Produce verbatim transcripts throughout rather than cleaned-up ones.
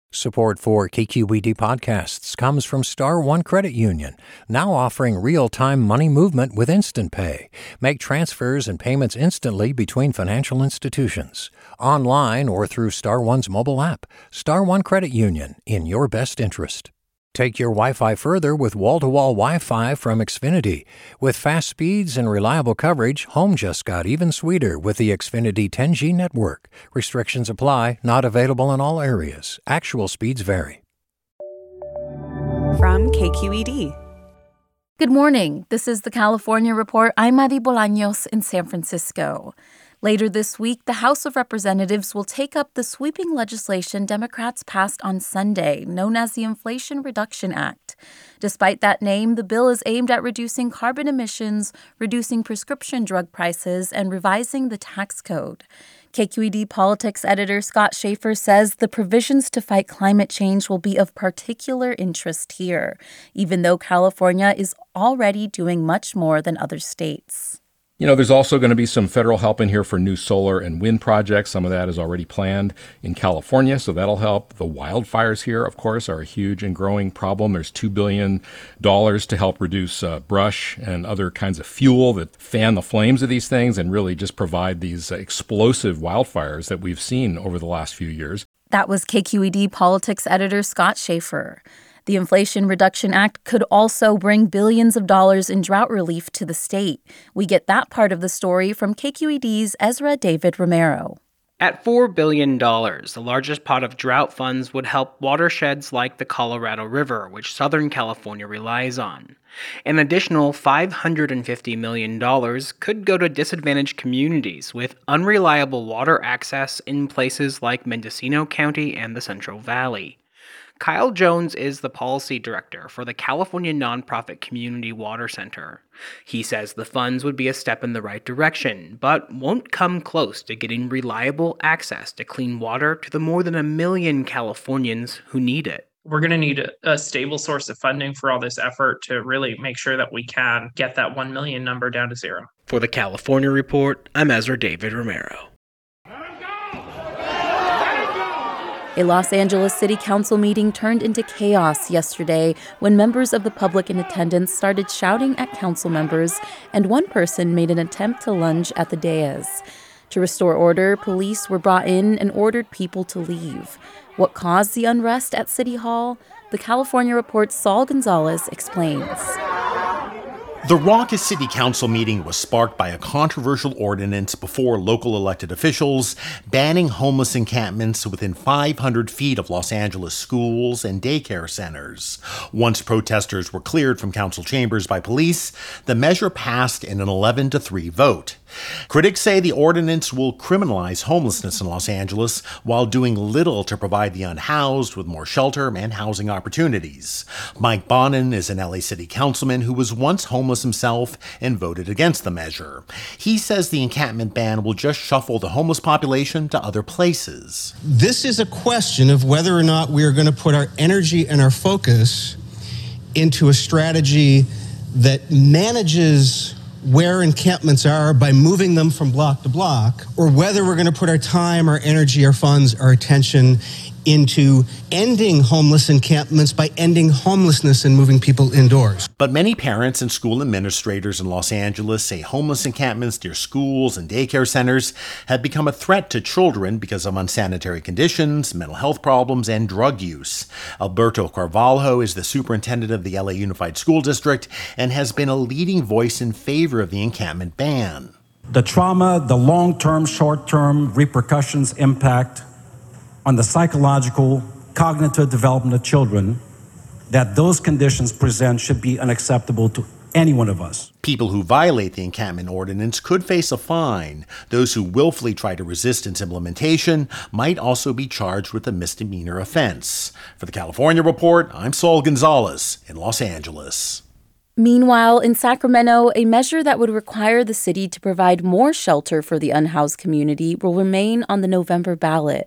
Support for K Q E D podcasts comes from Star One Credit Union, now offering real-time money movement with Instant Pay. Make transfers and payments instantly between financial institutions, online or through Star One's mobile app. Star One Credit Union, in your best interest. Take your Wi-Fi further with wall-to-wall Wi-Fi from Xfinity. With fast speeds and reliable coverage, home just got even sweeter with the Xfinity ten G network. Restrictions apply, not available in all areas. Actual speeds vary. From K Q E D. Good morning. This is the California Report. I'm Maddie Bolaños in San Francisco. Later this week, the House of Representatives will take up the sweeping legislation Democrats passed on Sunday, known as the Inflation Reduction Act. Despite that name, the bill is aimed at reducing carbon emissions, reducing prescription drug prices, and revising the tax code. K Q E D politics editor Scott Schaefer says the provisions to fight climate change will be of particular interest here, even though California is already doing much more than other states. You know, there's also going to be some federal help in here for new solar and wind projects. Some of that is already planned in California, so that'll help. The wildfires here, of course, are a huge and growing problem. There's two billion dollars to help reduce uh, brush and other kinds of fuel that fan the flames of these things and really just provide these uh, explosive wildfires that we've seen over the last few years. That was K Q E D politics editor Scott Schaefer. The Inflation Reduction Act could also bring billions of dollars in drought relief to the state. We get that part of the story from K Q E D's Ezra David Romero. At four billion dollars, the largest pot of drought funds would help watersheds like the Colorado River, which Southern California relies on. An additional five hundred fifty million dollars could go to disadvantaged communities with unreliable water access in places like Mendocino County and the Central Valley. Kyle Jones is the policy director for the California nonprofit Community Water Center. He says the funds would be a step in the right direction, but won't come close to getting reliable access to clean water to the more than a million Californians who need it. We're going to need a, a stable source of funding for all this effort to really make sure that we can get that one million number down to zero. For the California Report, I'm Ezra David Romero. A Los Angeles City Council meeting turned into chaos yesterday when members of the public in attendance started shouting at council members, and one person made an attempt to lunge at the dais. To restore order, police were brought in and ordered people to leave. What caused the unrest at City Hall? The California Report's Saul Gonzalez explains. The raucous city council meeting was sparked by a controversial ordinance before local elected officials banning homeless encampments within five hundred feet of Los Angeles schools and daycare centers. Once protesters were cleared from council chambers by police, the measure passed in an eleven to three vote. Critics say the ordinance will criminalize homelessness in Los Angeles while doing little to provide the unhoused with more shelter and housing opportunities. Mike Bonin is an L A City councilman who was once homeless himself and voted against the measure. He says the encampment ban will just shuffle the homeless population to other places. This is a question of whether or not we are going to put our energy and our focus into a strategy that manages where encampments are by moving them from block to block, or whether we're going to put our time, our energy, our funds, our attention into ending homeless encampments by ending homelessness and moving people indoors. But many parents and school administrators in Los Angeles say homeless encampments near schools and daycare centers have become a threat to children because of unsanitary conditions, mental health problems, and drug use. Alberto Carvalho is the superintendent of the L A Unified School District and has been a leading voice in favor of the encampment ban. The trauma, the long-term, short-term repercussions, impact on the psychological, cognitive development of children that those conditions present should be unacceptable to any one of us. People who violate the encampment ordinance could face a fine. Those who willfully try to resist its implementation might also be charged with a misdemeanor offense. For the California Report, I'm Saul Gonzalez in Los Angeles. Meanwhile, in Sacramento, a measure that would require the city to provide more shelter for the unhoused community will remain on the November ballot.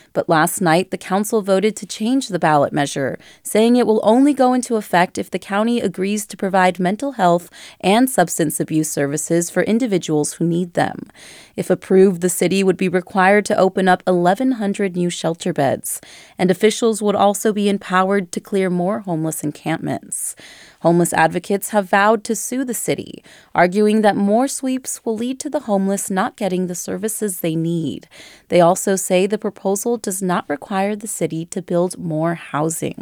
But last night, the council voted to change the ballot measure, saying it will only go into effect if the county agrees to provide mental health and substance abuse services for individuals who need them. If approved, the city would be required to open up eleven hundred new shelter beds, and officials would also be empowered to clear more homeless encampments. Homeless advocates have vowed to sue the city, arguing that more sweeps will lead to the homeless not getting the services they need. They also say the proposal does not require the city to build more housing.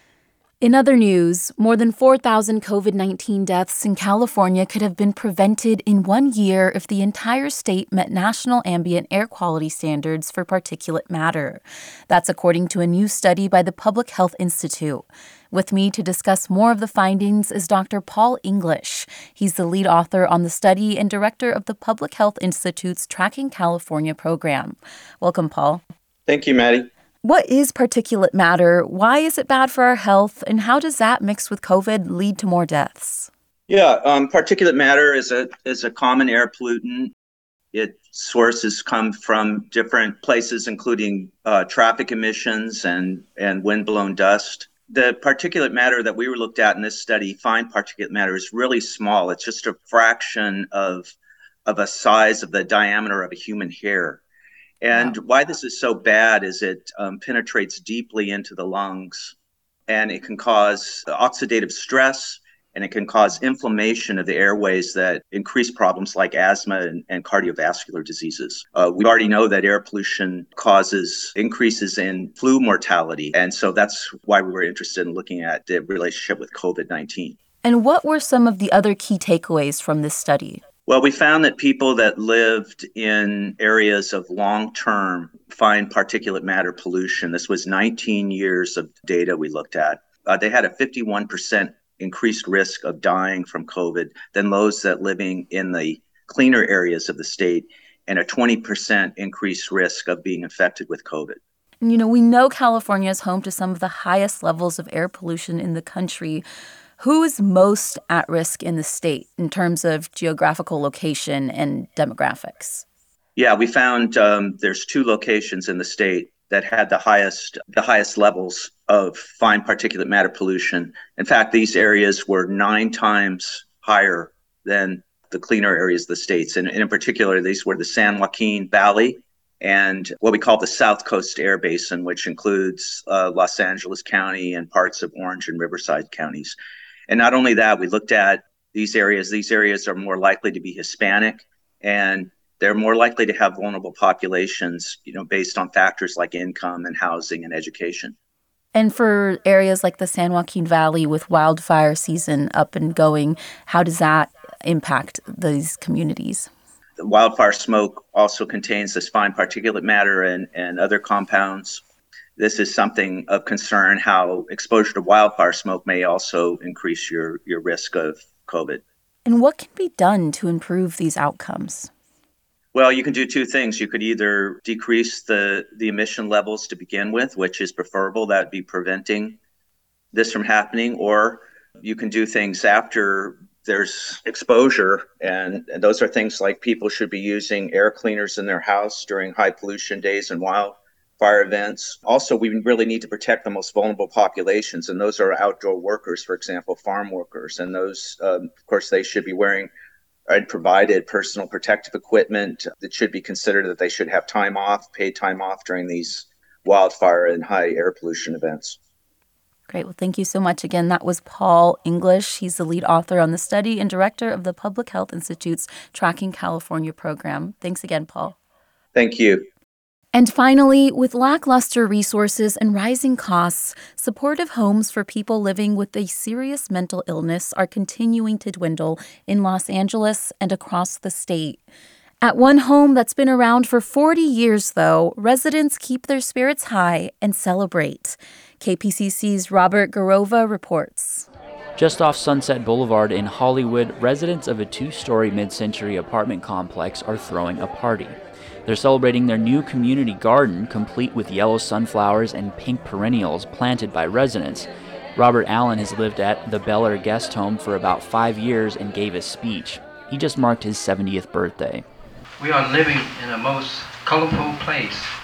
In other news, more than four thousand COVID nineteen deaths in California could have been prevented in one year if the entire state met national ambient air quality standards for particulate matter. That's according to a new study by the Public Health Institute. With me to discuss more of the findings is Doctor Paul English. He's the lead author on the study and director of the Public Health Institute's Tracking California program. Welcome, Paul. Thank you, Maddie. What is particulate matter? Why is it bad for our health? And how does that mixed with COVID lead to more deaths? Yeah, um, particulate matter is a is a common air pollutant. Its sources come from different places, including uh, traffic emissions and, and windblown dust. The particulate matter that we were looked at in this study, fine particulate matter, is really small. It's just a fraction of, of a size of the diameter of a human hair. And wow. Why this is so bad is it um, penetrates deeply into the lungs, and it can cause oxidative stress, and it can cause inflammation of the airways that increase problems like asthma and, and cardiovascular diseases. Uh, we already know that air pollution causes increases in flu mortality, and so that's why we were interested in looking at the relationship with COVID nineteen. And what were some of the other key takeaways from this study? Well, we found that people that lived in areas of long-term fine particulate matter pollution, this was nineteen years of data we looked at, uh, they had a fifty-one percent increased risk of dying from COVID than those that living in the cleaner areas of the state, and a twenty percent increased risk of being infected with COVID. You know, we know California is home to some of the highest levels of air pollution in the country. Who is most at risk in the state in terms of geographical location and demographics? Yeah, we found um, there's two locations in the state that had the highest the highest levels of fine particulate matter pollution. In fact, these areas were nine times higher than the cleaner areas of the states. And, and in particular, these were the San Joaquin Valley and what we call the South Coast Air Basin, which includes uh, Los Angeles County and parts of Orange and Riverside counties. And not only that, we looked at these areas. These areas are more likely to be Hispanic, and they're more likely to have vulnerable populations, you know, based on factors like income and housing and education. And for areas like the San Joaquin Valley with wildfire season up and going, how does that impact these communities? The wildfire smoke also contains this fine particulate matter and, and other compounds. This is something of concern, how exposure to wildfire smoke may also increase your, your risk of COVID. And what can be done to improve these outcomes? Well, you can do two things. You could either decrease the, the emission levels to begin with, which is preferable. That would be preventing this from happening. Or you can do things after there's exposure. And, and those are things like people should be using air cleaners in their house during high pollution days and wildfire events. Also, we really need to protect the most vulnerable populations. And those are outdoor workers, for example, farm workers. And those, um, of course, they should be wearing and provided personal protective equipment. It should be considered that they should have time off, paid time off during these wildfire and high air pollution events. Great. Well, thank you so much. Again, that was Paul English. He's the lead author on the study and director of the Public Health Institute's Tracking California program. Thanks again, Paul. Thank you. And finally, with lackluster resources and rising costs, supportive homes for people living with a serious mental illness are continuing to dwindle in Los Angeles and across the state. At one home that's been around for forty years, though, residents keep their spirits high and celebrate. K P C C's Robert Garova reports. Just off Sunset Boulevard in Hollywood, residents of a two-story mid-century apartment complex are throwing a party. They're celebrating their new community garden, complete with yellow sunflowers and pink perennials planted by residents. Robert Allen has lived at the Bel Air Guest Home for about five years and gave a speech. He just marked his seventieth birthday. We are living in a most colorful place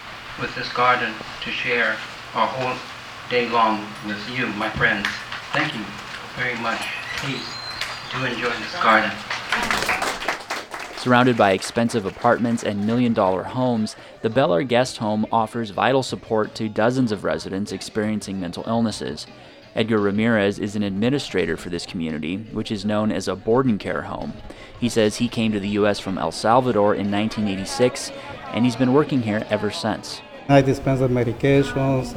with this garden to share our whole day long with you, my friends. Thank you very much. Please do enjoy this garden. Surrounded by expensive apartments and million-dollar homes, the Bel Air Guest Home offers vital support to dozens of residents experiencing mental illnesses. Edgar Ramirez is an administrator for this community, which is known as a board and care home. He says he came to the U S from El Salvador in nineteen eighty-six, and he's been working here ever since. I dispense the medications,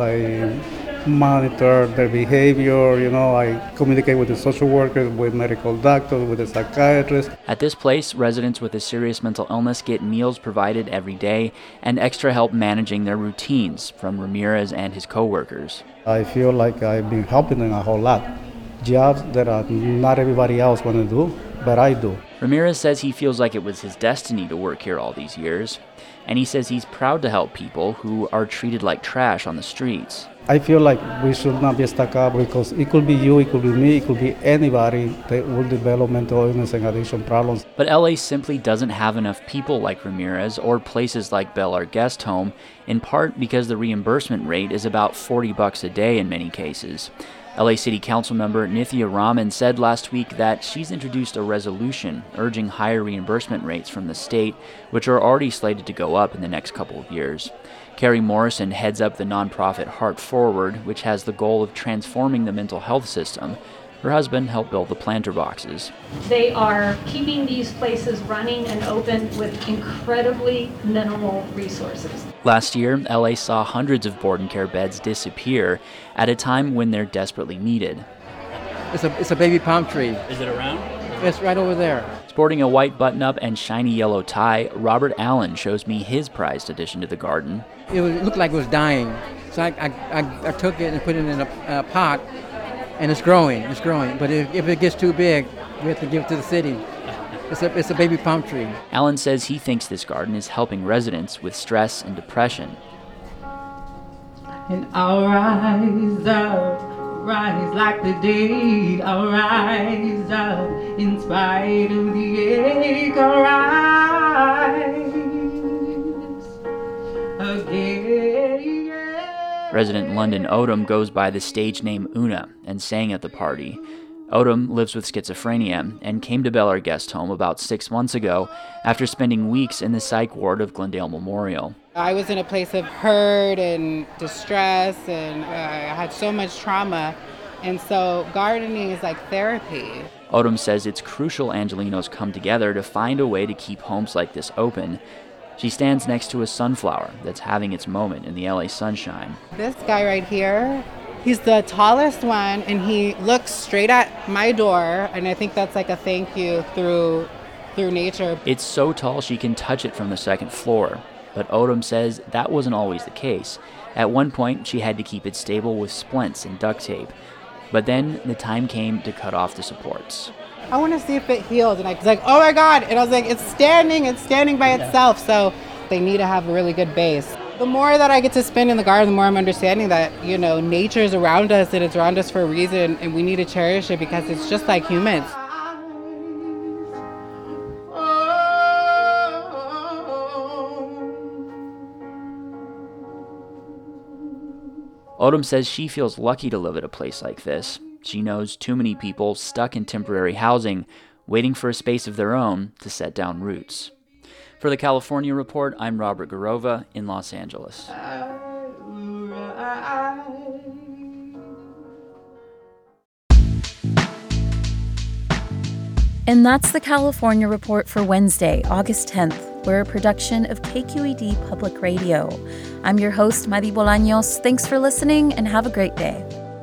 I monitor their behavior, you know, I communicate with the social workers, with medical doctors, with the psychiatrists. At this place, residents with a serious mental illness get meals provided every day and extra help managing their routines from Ramirez and his coworkers. I feel like I've been helping them a whole lot. Jobs that uh, not everybody else want to do, but I do. Ramirez says he feels like it was his destiny to work here all these years, and he says he's proud to help people who are treated like trash on the streets. I feel like we should not be stuck up because it could be you, it could be me, it could be anybody that will develop mental illness and addiction problems. But L A simply doesn't have enough people like Ramirez or places like Bel Air Guest Home, in part because the reimbursement rate is about forty bucks a day in many cases. L A City Council member Nithya Raman said last week that she's introduced a resolution urging higher reimbursement rates from the state, which are already slated to go up in the next couple of years. Carrie Morrison heads up the nonprofit Heart Forward, which has the goal of transforming the mental health system. Her husband helped build the planter boxes. They are keeping these places running and open with incredibly minimal resources. Last year, L A saw hundreds of board and care beds disappear at a time when they're desperately needed. It's a, it's a baby palm tree. Is it around? It's right over there. Sporting a white button-up and shiny yellow tie, Robert Allen shows me his prized addition to the garden. It, was, it looked like it was dying, so I, I, I, I took it and put it in a, a pot, and it's growing, it's growing. But if, if it gets too big, we have to give it to the city. It's a, it's a baby palm tree. Allen says he thinks this garden is helping residents with stress and depression. And I'll rise up, rise like the day. I'll rise up in spite of the ache. I'll rise again. Resident London Odom goes by the stage name Una and sang at the party. Odom lives with schizophrenia and came to Bel Air Guest Home about six months ago after spending weeks in the psych ward of Glendale Memorial. I was in a place of hurt and distress, and uh, I had so much trauma, and so gardening is like therapy. Odom says it's crucial Angelenos come together to find a way to keep homes like this open. She stands next to a sunflower that's having its moment in the L A sunshine. This guy right here, he's the tallest one, and he looks straight at my door, and I think that's like a thank you through through nature. It's so tall she can touch it from the second floor, but Odom says that wasn't always the case. At one point, she had to keep it stable with splints and duct tape, but then the time came to cut off the supports. I want to see if it healed, and I was like, oh my God, and I was like, it's standing, it's standing by itself, so they need to have a really good base. The more that I get to spend in the garden, the more I'm understanding that, you know, nature is around us, and it's around us for a reason, and we need to cherish it because it's just like humans. Odom says she feels lucky to live at a place like this. She knows too many people stuck in temporary housing, waiting for a space of their own to set down roots. For the California Report, I'm Robert Garova in Los Angeles. And that's the California Report for Wednesday, August tenth. We're a production of K Q E D Public Radio. I'm your host, Madi Bolaños. Thanks for listening and have a great day.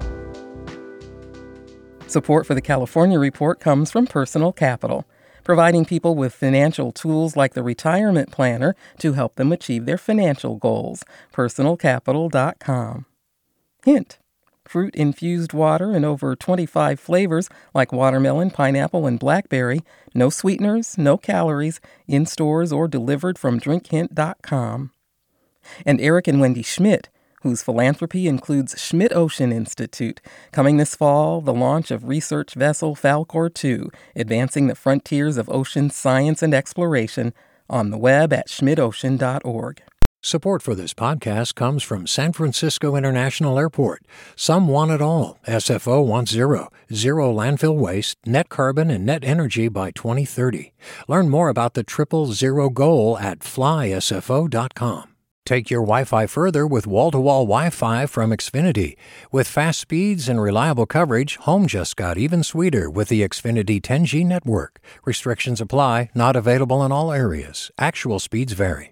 Support for the California Report comes from Personal Capital, providing people with financial tools like the Retirement Planner to help them achieve their financial goals. personal capital dot com. Hint: fruit-infused water in over twenty-five flavors like watermelon, pineapple, and blackberry. No sweeteners, no calories, in stores or delivered from drink hint dot com. And Eric and Wendy Schmidt, whose philanthropy includes Schmidt Ocean Institute. Coming this fall, the launch of research vessel Falkor two, advancing the frontiers of ocean science and exploration, on the web at schmidt ocean dot org. Support for this podcast comes from San Francisco International Airport. Some want it all. S F O wants zero. Zero landfill waste, net carbon, and net energy by twenty thirty. Learn more about the triple zero goal at fly S F O dot com. Take your Wi-Fi further with wall-to-wall Wi-Fi from Xfinity. With fast speeds and reliable coverage, home just got even sweeter with the Xfinity ten G network. Restrictions apply, not available in all areas. Actual speeds vary.